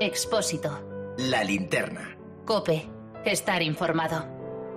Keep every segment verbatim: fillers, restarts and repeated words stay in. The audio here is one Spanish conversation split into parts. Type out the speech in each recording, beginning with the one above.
Expósito. La linterna. COPE. Estar informado.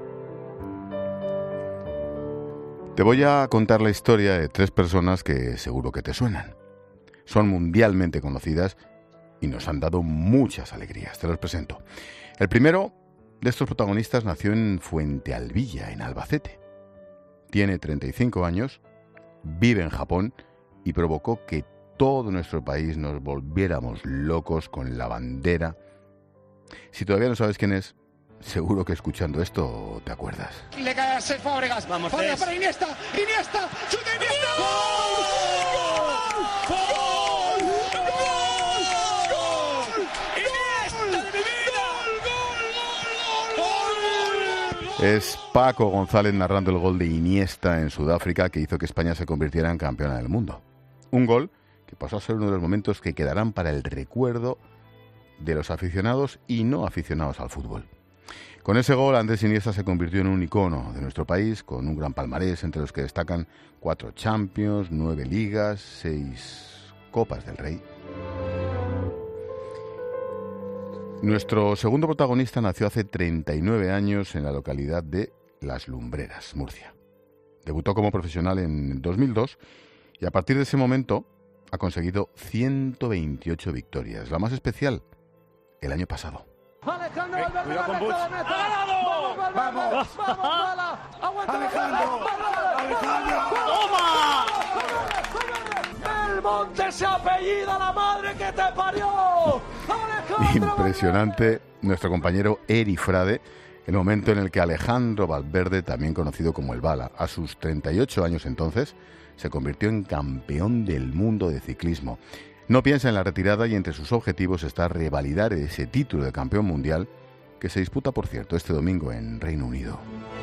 Te voy a contar la historia de tres personas que seguro que te suenan. Son mundialmente conocidas y nos han dado muchas alegrías. Te los presento. El primero de estos protagonistas nació en Fuentealbilla, en Albacete. Tiene treinta y cinco años, vive en Japón y provocó que todo nuestro país nos volviéramos locos con la bandera. Si todavía no sabes quién es, seguro que escuchando esto te acuerdas. Le cae a Cesc Fábregas. Vamos, Fábregas para Iniesta. Iniesta. ¡Chuta Iniesta! ¡Gol! ¡Gol! ¡Gol! ¡Gol! ¡Iniesta de mi vida! ¡Gol! ¡Gol! ¡Gol! ¡Gol! Es Paco González narrando el gol de Iniesta en Sudáfrica que hizo que España se convirtiera en campeona del mundo. Un gol que pasó a ser uno de los momentos que quedarán para el recuerdo de los aficionados y no aficionados al fútbol. Con ese gol, Andrés Iniesta se convirtió en un icono de nuestro país, con un gran palmarés entre los que destacan cuatro Champions, nueve Ligas, seis Copas del Rey. Nuestro segundo protagonista nació hace treinta y nueve años en la localidad de Las Lumbreras, Murcia. Debutó como profesional en dos mil dos y a partir de ese momento ha conseguido ciento veintiocho victorias, la más especial el año pasado. Alejandro Eh, Valverde, cuidado con Bush. ¡ha ganado! ¡Vamos, vamos! ¡Vamos, Bala! ¡Aguanta, Alejandro! Alejandro! ¡Toma! ¡Belmonte se apellida la madre que te parió! ¡Alejandro! Impresionante nuestro compañero Eri Frade, el momento en el que Alejandro Valverde, también conocido como el Bala, a sus treinta y ocho años entonces, se convirtió en campeón del mundo de ciclismo. No piensa en la retirada y entre sus objetivos está revalidar ese título de campeón mundial que se disputa, por cierto, este domingo en Reino Unido.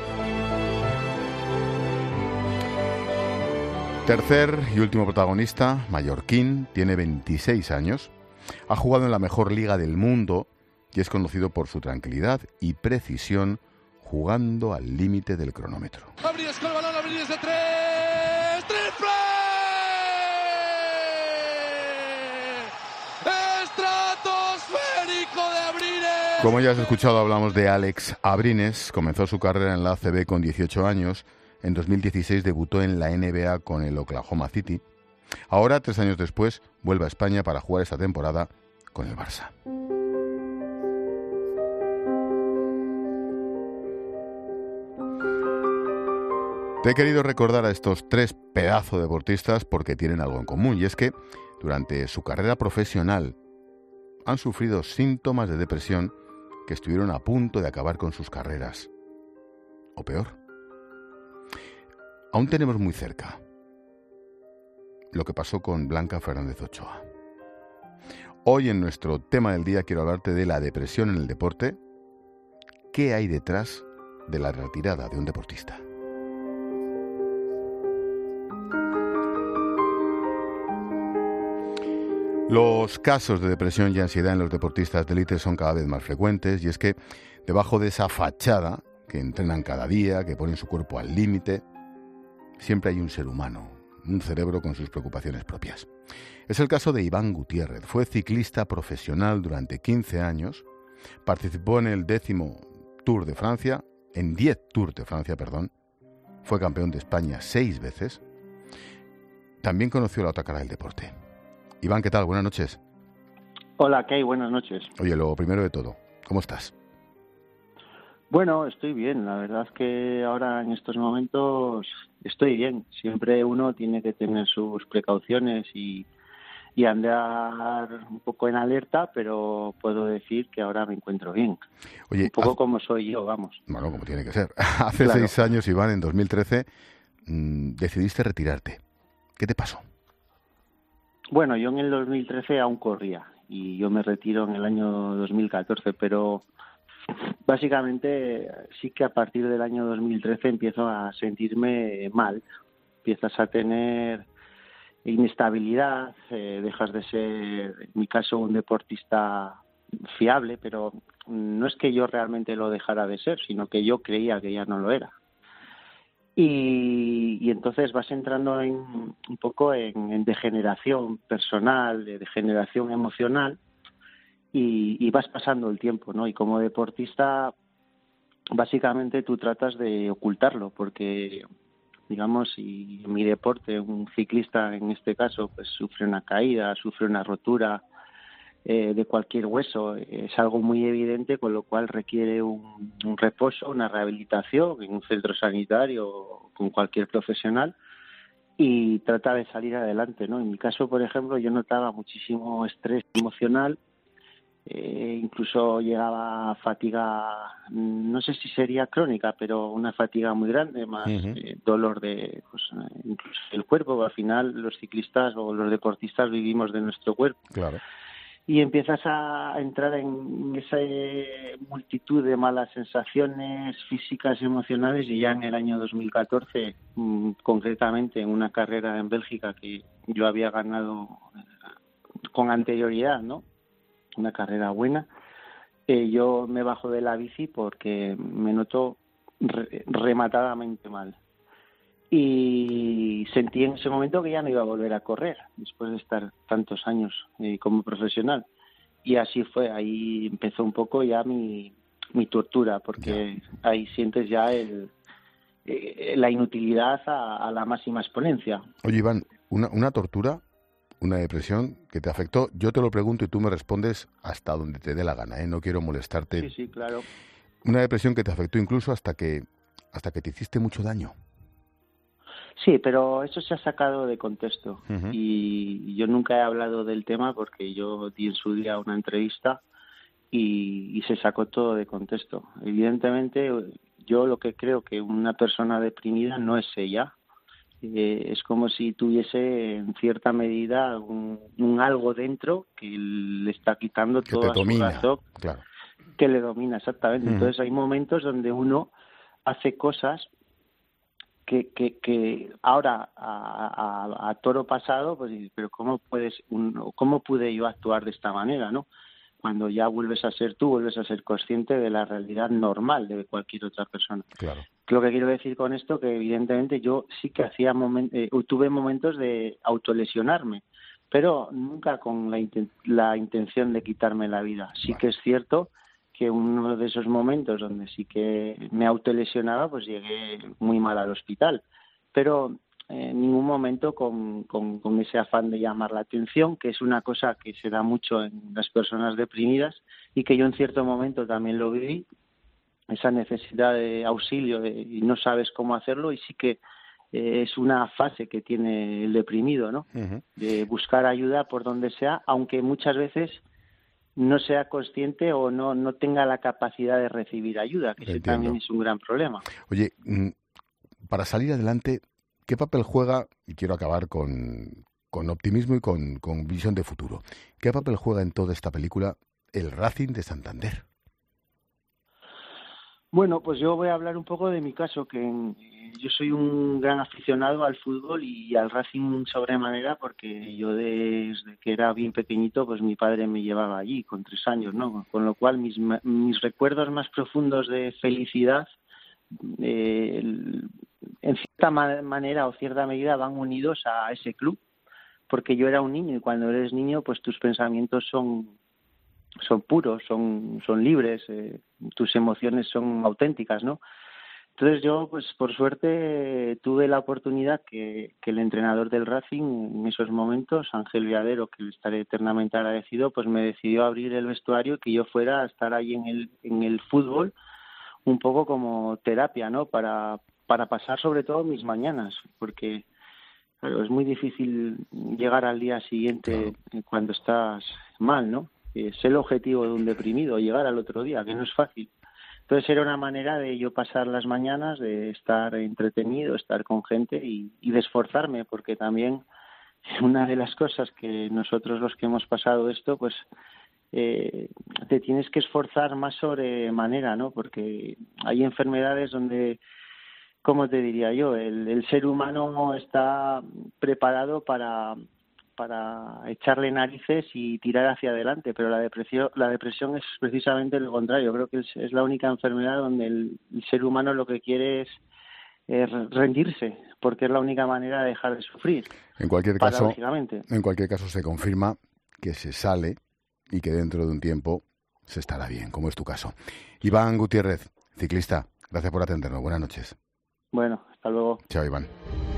Tercer y último protagonista, mallorquín, tiene veintiséis años, ha jugado en la mejor liga del mundo y es conocido por su tranquilidad y precisión jugando al límite del cronómetro. Abrines con el balón, Abrines de tres. ¡Triple! ¡Estratosférico de Abrines! Como ya has escuchado, hablamos de Alex Abrines. Comenzó su carrera en la A C B con dieciocho años. En dos mil dieciséis debutó en la N B A con el Oklahoma City. Ahora, tres años después, vuelve a España para jugar esta temporada con el Barça. Te he querido recordar a estos tres pedazos deportistas porque tienen algo en común, y es que durante su carrera profesional han sufrido síntomas de depresión que estuvieron a punto de acabar con sus carreras. O peor. Aún tenemos muy cerca lo que pasó con Blanca Fernández Ochoa. Hoy en nuestro tema del día quiero hablarte de la depresión en el deporte. ¿Qué hay detrás de la retirada de un deportista? Los casos de depresión y ansiedad en los deportistas de élite son cada vez más frecuentes y es que debajo de esa fachada que entrenan cada día, que ponen su cuerpo al límite, siempre hay un ser humano, un cerebro con sus preocupaciones propias. Es el caso de Iván Gutiérrez. Fue ciclista profesional durante quince años, participó en el décimo Tour de Francia, en diez Tours de Francia, perdón, fue campeón de España seis veces. También conoció la otra cara del deporte. Iván, ¿qué tal? Buenas noches. Hola, Kay, buenas noches. Oye, lo primero de todo, ¿cómo estás? Bueno, estoy bien. La verdad es que ahora en estos momentos estoy bien. Siempre uno tiene que tener sus precauciones y, y andar un poco en alerta, pero puedo decir que ahora me encuentro bien. Oye, un poco hace... como soy yo, vamos. Bueno, como tiene que ser. Hace Claro. seis años, Iván, en dos mil trece, mmm, decidiste retirarte. ¿Qué te pasó? Bueno, yo en el dos mil trece aún corría y yo me retiro en el año dos mil catorce, pero básicamente sí que a partir del año dos mil trece empiezo a sentirme mal. Empiezas a tener inestabilidad, eh, dejas de ser, en mi caso, un deportista fiable, pero no es que yo realmente lo dejara de ser, sino que yo creía que ya no lo era. Y, y entonces vas entrando en, un poco en, en degeneración personal, de degeneración emocional, y, y vas pasando el tiempo, ¿no? Y como deportista, básicamente tú tratas de ocultarlo, porque, digamos, si en mi deporte un ciclista, en este caso, pues sufre una caída, sufre una rotura eh, de cualquier hueso, es algo muy evidente, con lo cual requiere un, un reposo, una rehabilitación en un centro sanitario o con cualquier profesional, y trata de salir adelante, ¿no? En mi caso, por ejemplo, yo notaba muchísimo estrés emocional, eh, incluso llegaba a fatiga, no sé si sería crónica, pero una fatiga muy grande, más uh-huh. eh, dolor de, pues, incluso del cuerpo, al final los ciclistas o los deportistas vivimos de nuestro cuerpo. Claro. Y empiezas a entrar en esa multitud de malas sensaciones físicas y emocionales, y ya en el año dos mil catorce, mmm, concretamente en una carrera en Bélgica que yo había ganado con anterioridad, ¿no? Una carrera buena, eh, yo me bajo de la bici porque me noto re- rematadamente mal. Y sentí en ese momento que ya no iba a volver a correr después de estar tantos años eh, como profesional, y así fue. Ahí empezó un poco ya mi, mi tortura, porque ya. Ahí sientes ya el, eh, la inutilidad a, a la máxima exponencia. Oye, Iván, una, una tortura, una depresión que te afectó, yo te lo pregunto y tú me respondes hasta donde te dé la gana, ¿eh? No quiero molestarte. Sí, sí, claro. Una depresión que te afectó incluso hasta que hasta que te hiciste mucho daño. Sí, pero eso se ha sacado de contexto. Uh-huh. Y yo nunca he hablado del tema porque yo di en su día una entrevista y, y se sacó todo de contexto. Evidentemente, yo lo que creo que una persona deprimida no es ella. Eh, es como si tuviese en cierta medida un, un algo dentro que le está quitando que toda te domina, su razón, claro. Que le domina, exactamente. Uh-huh. Entonces hay momentos donde uno hace cosas que, que, que ahora a, a, a toro pasado, pues, pero cómo puedes, un, cómo pude yo actuar de esta manera, ¿no? Cuando ya vuelves a ser tú, vuelves a ser consciente de la realidad normal de cualquier otra persona. Claro. Lo que quiero decir con esto, que evidentemente yo sí que hacía moment, eh, tuve momentos de autolesionarme, pero nunca con la, inten, la intención de quitarme la vida. Sí vale. Que es cierto que uno de esos momentos donde sí que me autolesionaba, pues llegué muy mal al hospital, pero en ningún momento con, con, con ese afán de llamar la atención, que es una cosa que se da mucho en las personas deprimidas y que yo en cierto momento también lo viví, esa necesidad de auxilio de, y no sabes cómo hacerlo, y sí que eh, es una fase que tiene el deprimido, ¿no? Uh-huh. De buscar ayuda por donde sea, aunque muchas veces no sea consciente o no, no tenga la capacidad de recibir ayuda, que ese también es un gran problema. Oye, para salir adelante, ¿qué papel juega, y quiero acabar con, con optimismo y con, con visión de futuro, qué papel juega en toda esta película el Racing de Santander? Bueno, pues yo voy a hablar un poco de mi caso, que eh, yo soy un gran aficionado al fútbol y al Racing sobremanera, porque yo desde que era bien pequeñito, pues mi padre me llevaba allí con tres años, ¿no? Con lo cual mis, mis recuerdos más profundos de felicidad, eh, en cierta manera o cierta medida van unidos a ese club, porque yo era un niño y cuando eres niño, pues tus pensamientos son... son puros, son son libres, eh, tus emociones son auténticas, ¿no? Entonces yo, pues por suerte, tuve la oportunidad que, que el entrenador del Racing en esos momentos, Ángel Viadero, que le estaré eternamente agradecido, pues me decidió abrir el vestuario y que yo fuera a estar ahí en el en el fútbol un poco como terapia, ¿no? Para para pasar sobre todo mis mañanas, porque claro, es muy difícil llegar al día siguiente cuando estás mal, ¿no? Es el objetivo de un deprimido, llegar al otro día, que no es fácil. Entonces era una manera de yo pasar las mañanas, de estar entretenido, estar con gente y, y de esforzarme, porque también una de las cosas que nosotros los que hemos pasado esto, pues eh, te tienes que esforzar más sobremanera, ¿no? Porque hay enfermedades donde, ¿cómo te diría yo? El, el ser humano está preparado para... para echarle narices y tirar hacia adelante, pero la depresión la depresión es precisamente lo contrario. Creo que es, es la única enfermedad donde el, el ser humano lo que quiere es eh, rendirse, porque es la única manera de dejar de sufrir. En cualquier caso, en cualquier caso se confirma que se sale y que dentro de un tiempo se estará bien, como es tu caso. Iván Gutiérrez, ciclista, gracias por atendernos. Buenas noches. Bueno, hasta luego. Chao, Iván.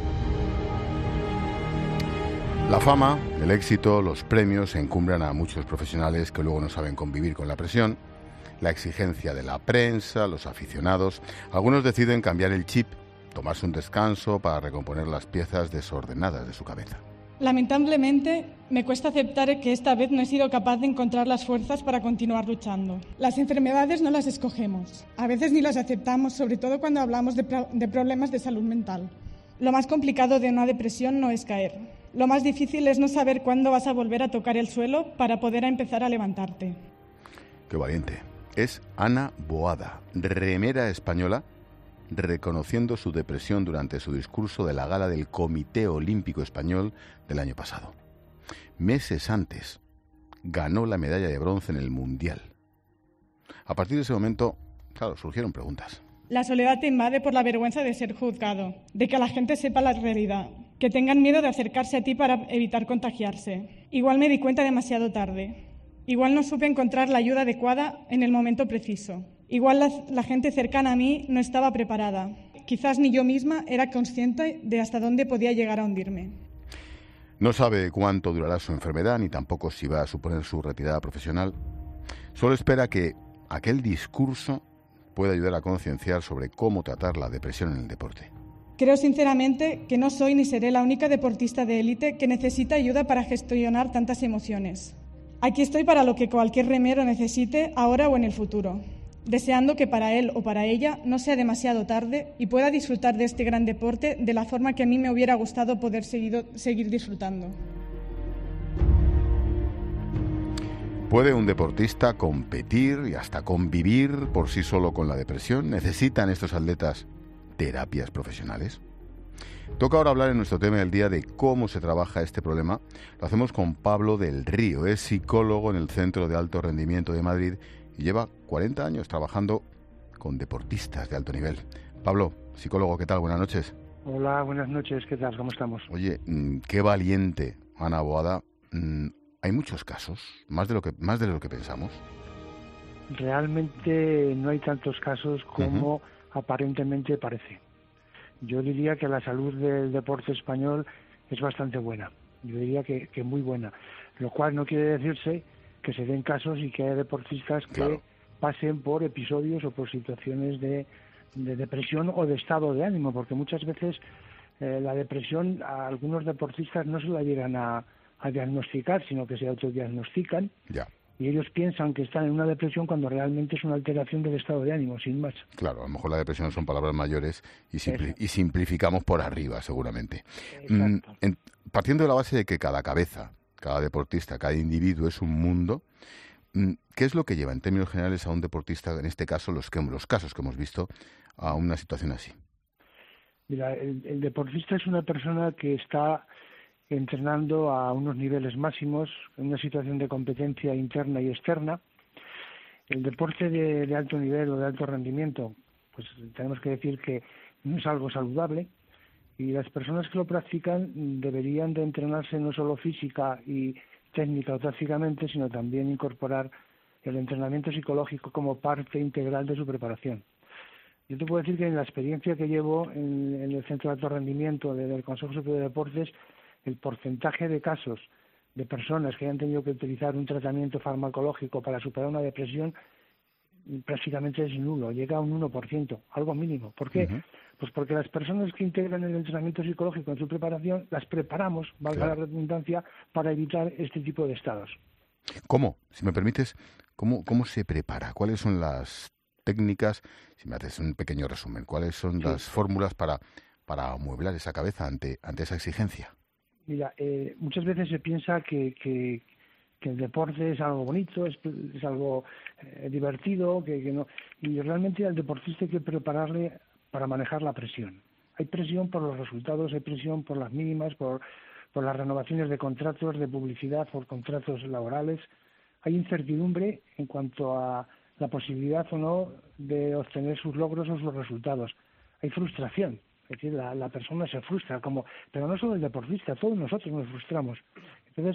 La fama, el éxito, los premios encumbran a muchos profesionales que luego no saben convivir con la presión, la exigencia de la prensa, los aficionados. Algunos deciden cambiar el chip, tomarse un descanso para recomponer las piezas desordenadas de su cabeza. Lamentablemente, me cuesta aceptar que esta vez no he sido capaz de encontrar las fuerzas para continuar luchando. Las enfermedades no las escogemos. A veces ni las aceptamos, sobre todo cuando hablamos de, pro- de problemas de salud mental. Lo más complicado de una depresión no es caer. Lo más difícil es no saber cuándo vas a volver a tocar el suelo para poder empezar a levantarte. Qué valiente. Es Ana Boada, remera española, reconociendo su depresión durante su discurso de la gala del Comité Olímpico Español del año pasado. Meses antes, ganó la medalla de bronce en el Mundial. A partir de ese momento, claro, surgieron preguntas. La soledad te invade por la vergüenza de ser juzgado, de que la gente sepa la realidad, que tengan miedo de acercarse a ti para evitar contagiarse. Igual me di cuenta demasiado tarde. Igual no supe encontrar la ayuda adecuada en el momento preciso. Igual la, la gente cercana a mí no estaba preparada. Quizás ni yo misma era consciente de hasta dónde podía llegar a hundirme. No sabe cuánto durará su enfermedad, ni tampoco si va a suponer su retirada profesional. Solo espera que aquel discurso pueda ayudar a concienciar sobre cómo tratar la depresión en el deporte. Creo sinceramente que no soy ni seré la única deportista de élite que necesita ayuda para gestionar tantas emociones. Aquí estoy para lo que cualquier remero necesite ahora o en el futuro, deseando que para él o para ella no sea demasiado tarde y pueda disfrutar de este gran deporte de la forma que a mí me hubiera gustado poder seguido, seguir disfrutando. ¿Puede un deportista competir y hasta convivir por sí solo con la depresión? ¿Necesitan estos atletas terapias profesionales? Toca ahora hablar en nuestro tema del día de cómo se trabaja este problema. Lo hacemos con Pablo del Río. Es psicólogo en el Centro de Alto Rendimiento de Madrid y lleva cuarenta años trabajando con deportistas de alto nivel. Pablo, psicólogo, ¿qué tal? Buenas noches. Hola, buenas noches. ¿Qué tal? ¿Cómo estamos? Oye, qué valiente, Ana Boada. Hay muchos casos, más de lo que más de lo que pensamos. Realmente no hay tantos casos como uh-huh. aparentemente parece. Yo diría que la salud del deporte español es bastante buena. Yo diría que, que muy buena. Lo cual no quiere decirse que se den casos y que haya deportistas que claro. pasen por episodios o por situaciones de, de depresión o de estado de ánimo, porque muchas veces eh, la depresión a algunos deportistas no se la llegan a, a diagnosticar, sino que se autodiagnostican. Ya. Y ellos piensan que están en una depresión cuando realmente es una alteración del estado de ánimo, sin más. Claro, a lo mejor la depresión son palabras mayores y, simpli- y simplificamos por arriba, seguramente. Mm, en, partiendo de la base de que cada cabeza, cada deportista, cada individuo es un mundo, ¿qué es lo que lleva en términos generales a un deportista, en este caso los, que, los casos que hemos visto, a una situación así? Mira, el, el deportista es una persona que está entrenando a unos niveles máximos, en una situación de competencia interna y externa. El deporte de, de alto nivel o de alto rendimiento, pues tenemos que decir que no es algo saludable, y las personas que lo practican deberían de entrenarse no solo física y técnica o tácticamente, sino también incorporar el entrenamiento psicológico como parte integral de su preparación. Yo te puedo decir que en la experiencia que llevo en, en el Centro de Alto Rendimiento del Consejo Superior de Deportes, el porcentaje de casos de personas que hayan tenido que utilizar un tratamiento farmacológico para superar una depresión prácticamente es nulo, llega a un uno por ciento, algo mínimo. ¿Por qué? Uh-huh. Pues porque las personas que integran el entrenamiento psicológico en su preparación las preparamos, valga claro. la redundancia, para evitar este tipo de estados. ¿Cómo? Si me permites, ¿cómo, cómo se prepara? ¿Cuáles son las técnicas? Si me haces un pequeño resumen, ¿cuáles son sí. las fórmulas para, para amueblar esa cabeza ante, ante esa exigencia? Mira, eh, muchas veces se piensa que, que, que el deporte es algo bonito, es, es algo eh, divertido, que, que no, y realmente al deportista hay que prepararle para manejar la presión. Hay presión por los resultados, hay presión por las mínimas, por, por las renovaciones de contratos, de publicidad, por contratos laborales. Hay incertidumbre en cuanto a la posibilidad o no de obtener sus logros o sus resultados. Hay frustración. Es decir, la, la persona se frustra, como, pero no solo el deportista, todos nosotros nos frustramos. Entonces,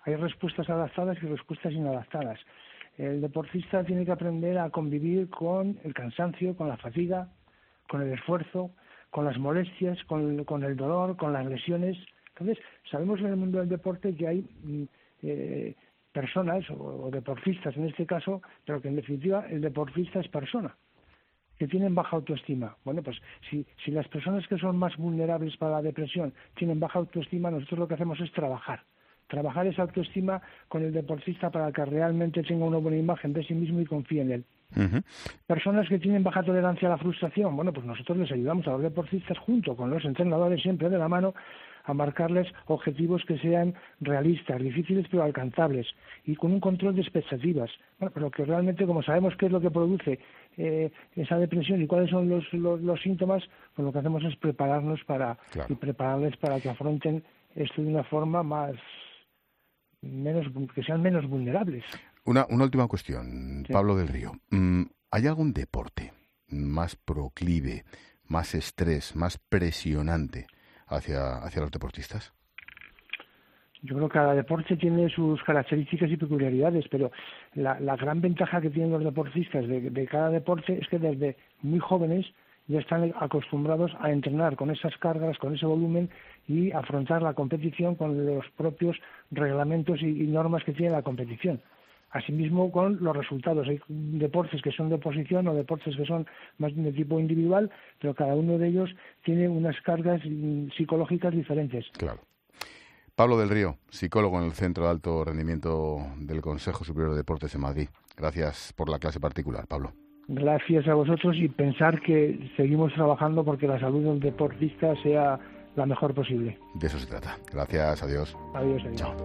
Hay respuestas adaptadas y respuestas inadaptadas. El deportista tiene que aprender a convivir con el cansancio, con la fatiga, con el esfuerzo, con las molestias, con, con el dolor, con las lesiones. Entonces, sabemos en el mundo del deporte que hay eh, personas, o, o deportistas en este caso, pero que en definitiva el deportista es persona, que tienen baja autoestima. Bueno, pues si, si las personas que son más vulnerables para la depresión tienen baja autoestima, nosotros lo que hacemos es trabajar. Trabajar esa autoestima con el deportista para que realmente tenga una buena imagen de sí mismo y confíe en él. Uh-huh. Personas que tienen baja tolerancia a la frustración, bueno, pues nosotros les ayudamos a los deportistas junto con los entrenadores, siempre de la mano, a marcarles objetivos que sean realistas, difíciles pero alcanzables y con un control de expectativas. Bueno, pero que realmente, como sabemos qué es lo que produce eh, esa depresión y cuáles son los, los, los síntomas, pues lo que hacemos es prepararnos para claro. y prepararles para que afronten esto de una forma más menos que sean menos vulnerables. Una, una última cuestión, sí. Pablo del Río. ¿Hay algún deporte más proclive, más estrés, más presionante hacia, hacia los deportistas? Yo creo que cada deporte tiene sus características y peculiaridades, pero la, la gran ventaja que tienen los deportistas de, de cada deporte es que desde muy jóvenes ya están acostumbrados a entrenar con esas cargas, con ese volumen y afrontar la competición con los propios reglamentos y, y normas que tiene la competición. Asimismo, con los resultados. Hay deportes que son de posición o deportes que son más de tipo individual, pero cada uno de ellos tiene unas cargas psicológicas diferentes. Claro. Pablo del Río, psicólogo en el Centro de Alto Rendimiento del Consejo Superior de Deportes en Madrid. Gracias por la clase particular, Pablo. Gracias a vosotros y pensar que seguimos trabajando porque la salud del deportista sea la mejor posible. De eso se trata. Gracias, adiós. Adiós, adiós. Chao.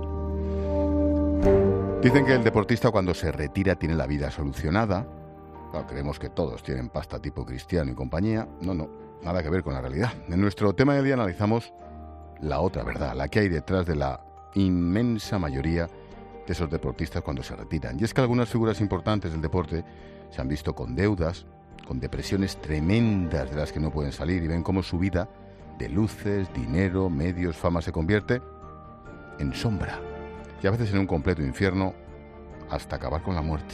Dicen que el deportista cuando se retira tiene la vida solucionada. Claro, creemos que todos tienen pasta tipo Cristiano y compañía. No, no, nada que ver con la realidad. En nuestro tema del día analizamos la otra verdad, la que hay detrás de la inmensa mayoría de esos deportistas cuando se retiran. Y es que algunas figuras importantes del deporte se han visto con deudas, con depresiones tremendas de las que no pueden salir y ven cómo su vida de luces, dinero, medios, fama se convierte en sombra. Y a veces en un completo infierno, hasta acabar con la muerte.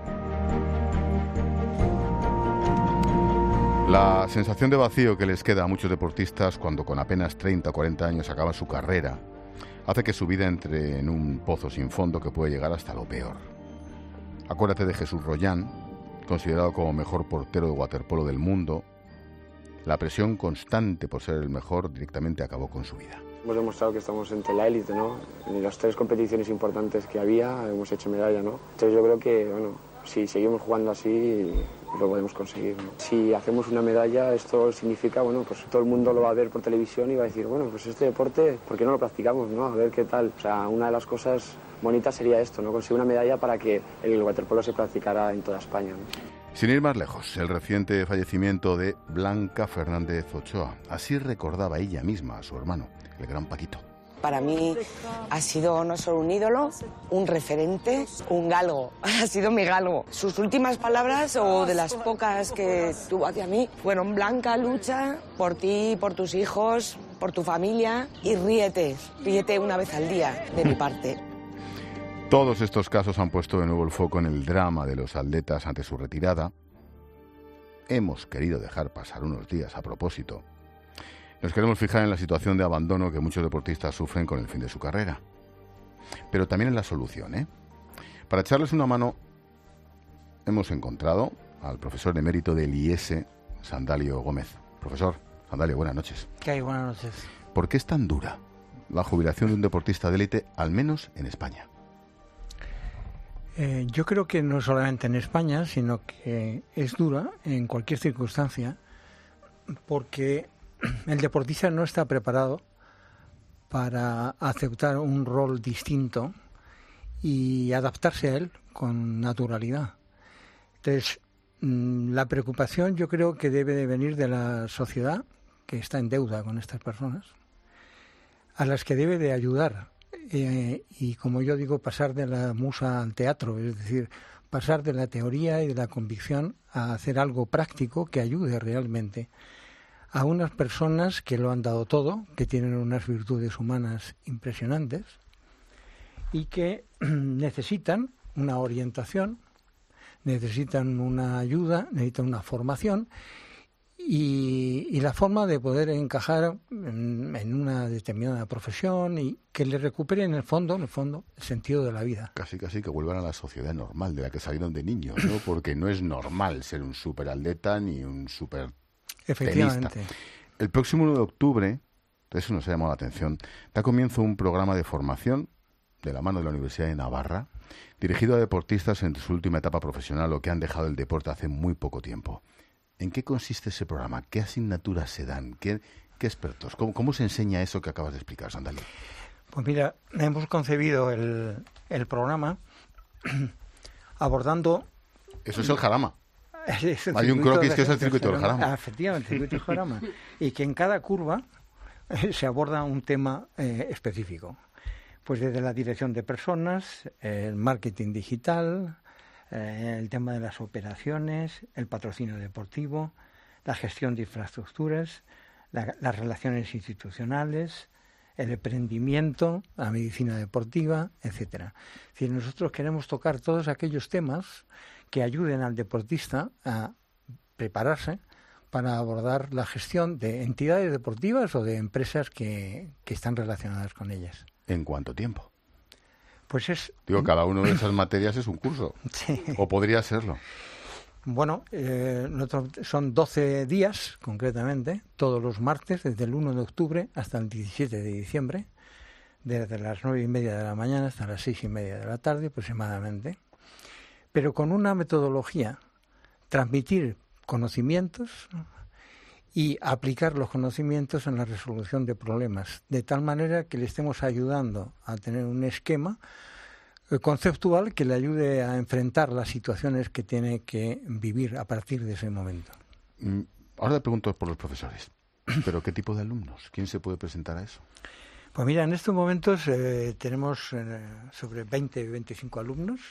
La sensación de vacío que les queda a muchos deportistas cuando con apenas treinta o cuarenta años acaban su carrera, hace que su vida entre en un pozo sin fondo que puede llegar hasta lo peor. Acuérdate de Jesús Rollán, considerado como mejor portero de waterpolo del mundo. La presión constante por ser el mejor directamente acabó con su vida. Hemos demostrado que estamos entre la élite, ¿no? En las tres competiciones importantes que había hemos hecho medalla, ¿no? Entonces yo creo que, bueno, si seguimos jugando así lo podemos conseguir, ¿no? Si hacemos una medalla, esto significa, bueno, pues todo el mundo lo va a ver por televisión y va a decir, bueno, pues este deporte, ¿por qué no lo practicamos, no? A ver qué tal. O sea, una de las cosas bonitas sería esto, ¿no? Conseguir una medalla para que el waterpolo se practicara en toda España, ¿no? Sin ir más lejos, el reciente fallecimiento de Blanca Fernández Ochoa. Así recordaba ella misma a su hermano, el gran Paquito. Para mí ha sido no solo un ídolo, un referente, un galgo. Ha sido mi galgo. Sus últimas palabras, o de las pocas que tuvo hacia mí, fueron: Blanca, lucha por ti, por tus hijos, por tu familia y ríete. Ríete una vez al día, de mi parte. Todos estos casos han puesto de nuevo el foco en el drama de los atletas ante su retirada. Hemos querido dejar pasar unos días a propósito. Nos queremos fijar en la situación de abandono que muchos deportistas sufren con el fin de su carrera. Pero también en la solución, ¿eh? Para echarles una mano, hemos encontrado al profesor emérito del I E S E, Sandalio Gómez. Profesor Sandalio, buenas noches. ¿Qué hay? Buenas noches. ¿Por qué es tan dura la jubilación de un deportista de élite, al menos en España? Eh, yo creo que no solamente en España, sino que es dura en cualquier circunstancia, porque el deportista no está preparado para aceptar un rol distinto y adaptarse a él con naturalidad. Entonces, la preocupación yo creo que debe de venir de la sociedad, que está en deuda con estas personas, a las que debe de ayudar. Eh, y como yo digo, pasar de la musa al teatro, es decir, pasar de la teoría y de la convicción a hacer algo práctico que ayude realmente a unas personas que lo han dado todo, que tienen unas virtudes humanas impresionantes y que necesitan una orientación, necesitan una ayuda, necesitan una formación y, y la forma de poder encajar en, en una determinada profesión y que le recupere en el fondo, en el fondo, el sentido de la vida. Casi, casi que vuelvan a la sociedad normal de la que salieron de niños, ¿no? Porque no es normal ser un superatleta ni un super Efectivamente. tenista. El próximo uno de octubre, eso nos ha llamado la atención, da comienzo un programa de formación de la mano de la Universidad de Navarra, dirigido a deportistas en su última etapa profesional o que han dejado el deporte hace muy poco tiempo. ¿En qué consiste ese programa? ¿Qué asignaturas se dan? ¿Qué, qué expertos? ¿Cómo, ¿Cómo se enseña eso que acabas de explicar, Sandali? Pues mira, hemos concebido el, el programa abordando... Eso es el jarama. Es el Hay un croquis de, que es el circuito del jarama. Ah, efectivamente, el circuito del jarama. Y que en cada curva eh, se aborda un tema eh, específico. Pues desde la dirección de personas, el marketing digital, eh, el tema de las operaciones, el patrocinio deportivo, la gestión de infraestructuras, la, las relaciones institucionales, el emprendimiento, la medicina deportiva, etcétera. Es decir, nosotros queremos tocar todos aquellos temas que ayuden al deportista a prepararse para abordar la gestión de entidades deportivas o de empresas que, que están relacionadas con ellas. ¿En cuánto tiempo? Pues es... Digo, cada una de esas materias es un curso. Sí. ¿O podría serlo? Bueno, eh, son doce días, concretamente, todos los martes, desde el uno de octubre hasta el diecisiete de diciembre, desde las nueve y media de la mañana hasta las seis y media de la tarde aproximadamente, pero con una metodología, transmitir conocimientos y aplicar los conocimientos en la resolución de problemas, de tal manera que le estemos ayudando a tener un esquema conceptual que le ayude a enfrentar las situaciones que tiene que vivir a partir de ese momento. Ahora le pregunto por los profesores, ¿pero qué tipo de alumnos? ¿Quién se puede presentar a eso? Pues mira, en estos momentos eh, tenemos eh, sobre veinte, veinticinco alumnos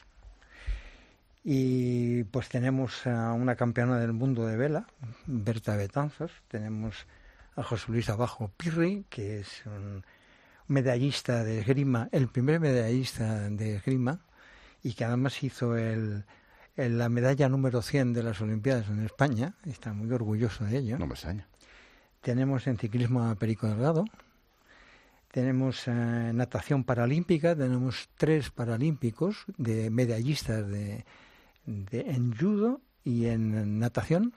y pues tenemos a una campeona del mundo de vela, Berta Betanzos, tenemos a José Luis Abajo Pirri, que es un medallista de esgrima, el primer medallista de esgrima, y que además hizo el, el, la medalla número cien de las Olimpiadas en España, está muy orgulloso de ello. No me extraña. Tenemos en ciclismo a Perico Delgado, tenemos eh, natación paralímpica, tenemos tres paralímpicos de medallistas de, de, en judo y en natación.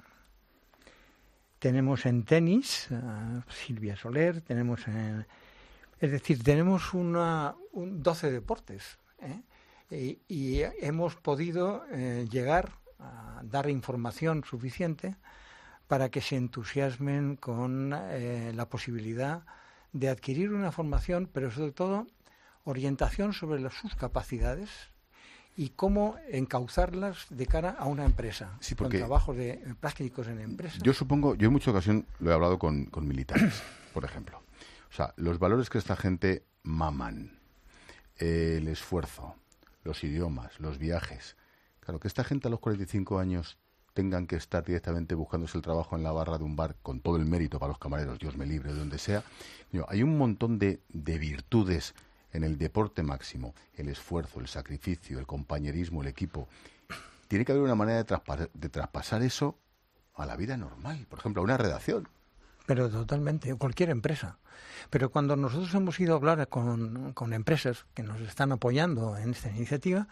Tenemos en tenis a Silvia Soler, tenemos en... Es decir, tenemos una, un doce deportes, ¿eh? y, y hemos podido eh, llegar a dar información suficiente para que se entusiasmen con eh, la posibilidad de adquirir una formación, pero sobre todo orientación sobre las, sus capacidades y cómo encauzarlas de cara a una empresa, sí, porque con trabajos de, eh, prácticos en empresas. Yo supongo, yo en muchas ocasiones lo he hablado con, con militares, por ejemplo. O sea, los valores que esta gente maman, eh, el esfuerzo, los idiomas, los viajes. Claro, que esta gente a los cuarenta y cinco años tengan que estar directamente buscándose el trabajo en la barra de un bar con todo el mérito para los camareros, Dios me libre, de donde sea. Digo, hay un montón de, de virtudes en el deporte máximo, el esfuerzo, el sacrificio, el compañerismo, el equipo. Tiene que haber una manera de, traspa- de traspasar eso a la vida normal, por ejemplo, a una redacción. Pero totalmente, cualquier empresa. Pero cuando nosotros hemos ido a hablar con, con empresas que nos están apoyando en esta iniciativa,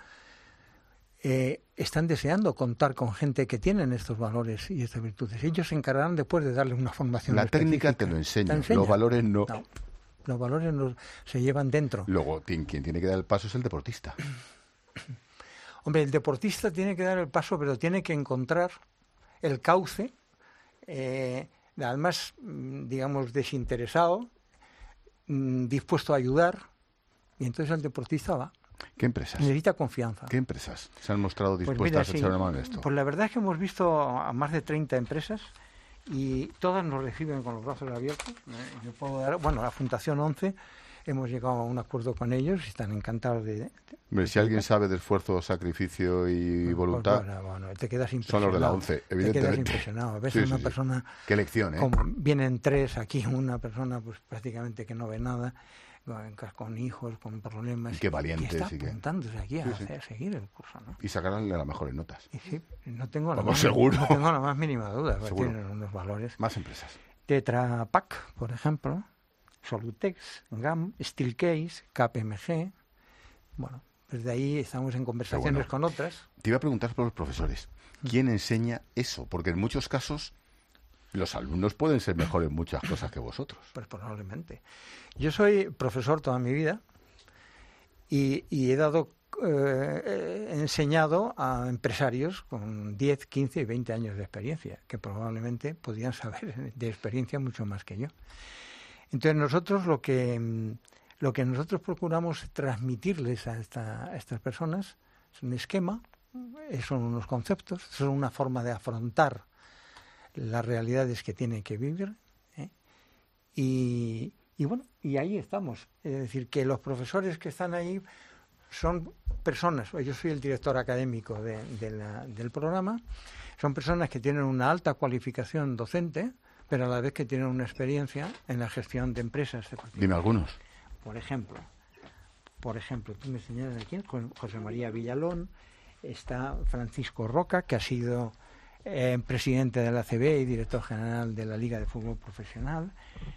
eh, están deseando contar con gente que tienen estos valores y estas virtudes. Ellos se encargarán después de darle una formación La específica. técnica te lo enseña, ¿Te enseña? Los valores no. no. Los valores no, se llevan dentro. Luego, quien tiene que dar el paso es el deportista. Hombre, el deportista tiene que dar el paso, pero tiene que encontrar el cauce, eh, además, digamos, desinteresado, dispuesto a ayudar, y entonces el deportista va. ¿Qué empresas? Necesita confianza. ¿Qué empresas se han mostrado dispuestas pues mira, a echar sí, una mano en esto? Pues la verdad es que hemos visto a más de treinta empresas y todas nos reciben con los brazos abiertos. Yo puedo dar, bueno, la Fundación once hemos llegado a un acuerdo con ellos y están encantados de... de Hombre, si alguien sabe de esfuerzo, sacrificio y pues, voluntad, pues, bueno, bueno, te quedas son los de la ONCE, evidentemente. Te quedas impresionado. Ves Sí, a una sí, sí. persona... Qué lección, ¿eh? Como vienen tres aquí, una persona pues prácticamente que no ve nada, con, con hijos, con problemas. Y qué valientes. Y está y qué- apuntándose aquí a, Sí, sí. hacer- a seguir el curso, ¿no? Y sacarle las mejores notas. Y sí, no tengo, la Vamos, más, seguro. no tengo la más mínima duda, porque Seguro. tienen unos valores. Más empresas. Tetra Pak, por ejemplo, Solutex, GAM, Steelcase, K P M G. Bueno, desde ahí estamos en conversaciones bueno. con otras. Te iba a preguntar por los profesores. ¿Quién enseña eso? Porque en muchos casos los alumnos pueden ser mejores en muchas cosas que vosotros. Pues probablemente. Yo soy profesor toda mi vida y, y he dado, eh, he enseñado a empresarios con diez, quince y veinte años de experiencia, que probablemente podían saber de experiencia mucho más que yo. Entonces nosotros lo que, lo que nosotros procuramos transmitirles a, esta, a estas personas es un esquema, son unos conceptos, son una forma de afrontar las realidades que tienen que vivir, ¿eh? y, y bueno, y ahí estamos. Es decir, que los profesores que están ahí son personas, yo soy el director académico de, de la, del programa, son personas que tienen una alta cualificación docente, pero a la vez que tienen una experiencia en la gestión de empresas. Dime algunos. Por ejemplo, por ejemplo, tú me señalas aquí, con José María Villalón, está Francisco Roca, que ha sido eh, presidente de la A C B y director general de la Liga de Fútbol Profesional,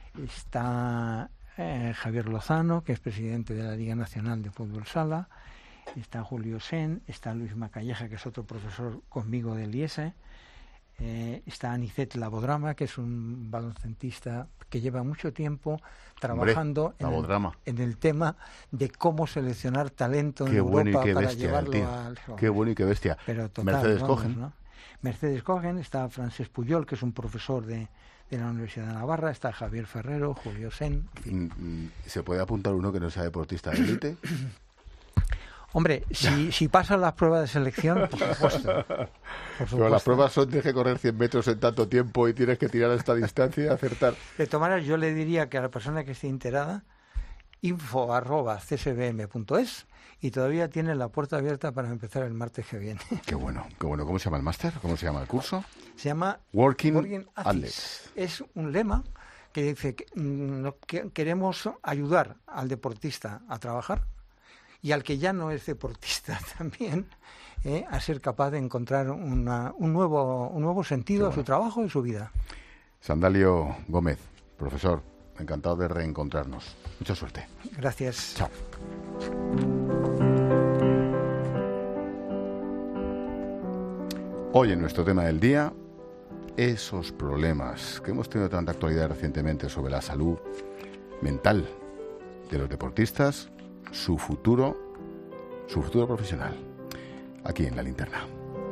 está eh, Javier Lozano, que es presidente de la Liga Nacional de Fútbol Sala, está Julio Sen, está Luis Macalleja, que es otro profesor conmigo del I E S E, Eh, está Anicet Labodrama, que es un baloncentista que lleva mucho tiempo trabajando en el, en el tema de cómo seleccionar talento qué en bueno Europa y qué para bestia, llevarlo tío. al... Qué bueno y qué bestia. Pero total, Mercedes vamos, Cogen. ¿no? Mercedes Cogen, está Francesc Pujol, que es un profesor de, de la Universidad de Navarra, está Javier Ferrero, Julio Sen. En fin. ¿Se puede apuntar uno que no sea deportista de élite? Hombre, si, si pasan las pruebas de selección, por supuesto. Por supuesto. Pero las pruebas son, tienes que correr cien metros en tanto tiempo y tienes que tirar a esta distancia y acertar. De todas maneras, yo le diría que a la persona que esté enterada, info arroba c s b m punto es, y todavía tiene la puerta abierta para empezar el martes que viene. Qué bueno, qué bueno. ¿Cómo se llama el máster? ¿Cómo se llama el curso? Se llama Working, Working Athletes. Es un lema que dice que, mm, que queremos ayudar al deportista a trabajar y al que ya no es deportista también, eh, a ser capaz de encontrar una, un, nuevo, un nuevo sentido bueno. a su trabajo y su vida. Sandalio Gómez, profesor, encantado de reencontrarnos. Mucha suerte. Gracias. Chao. Hoy en nuestro tema del día, esos problemas que hemos tenido tanta actualidad recientemente sobre la salud mental de los deportistas, su futuro, su futuro profesional, aquí en La Linterna.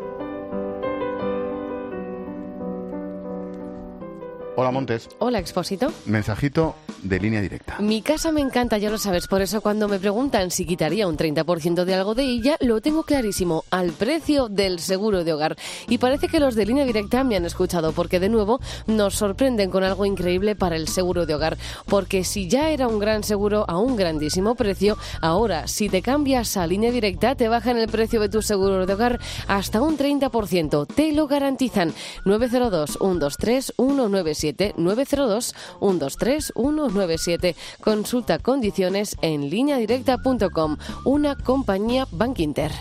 Hola, Montes. Hola, Expósito. Mensajito de Línea Directa. Mi casa me encanta, ya lo sabes, por eso cuando me preguntan si quitaría un treinta por ciento de algo de ella, lo tengo clarísimo, al precio del seguro de hogar. Y parece que los de Línea Directa me han escuchado, porque de nuevo nos sorprenden con algo increíble para el seguro de hogar. Porque si ya era un gran seguro a un grandísimo precio, ahora si te cambias a Línea Directa te bajan el precio de tu seguro de hogar hasta un treinta por ciento. Te lo garantizan. nueve cero dos, uno dos tres, uno nueve siete. nueve cero dos, uno dos tres, uno nueve siete. Consulta condiciones en línea directa punto com, una compañía Bankinter.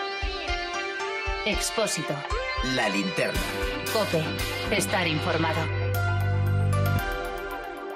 Expósito. La Linterna. COPE. Estar informado.